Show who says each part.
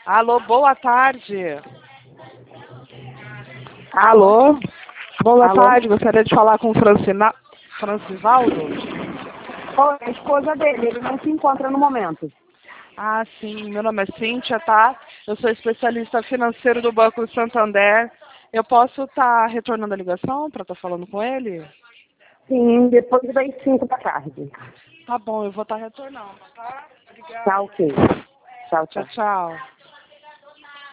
Speaker 1: Alô, boa tarde.
Speaker 2: Alô?
Speaker 1: Boa
Speaker 2: Alô?
Speaker 1: tarde, gostaria de falar com o Francivaldo?
Speaker 2: Oi, a esposa dele, ele não se encontra no momento.
Speaker 1: Ah, sim, meu nome é Cíntia, tá? Eu sou especialista financeiro do Banco Santander. Eu posso estar retornando a ligação para estar falando com ele?
Speaker 2: Sim, depois das 5 da tarde.
Speaker 1: Tá bom, eu vou estar retornando, tá? Obrigada.
Speaker 2: Tá ok. Tchau,
Speaker 1: Tchau,
Speaker 2: tchau.
Speaker 1: tchau.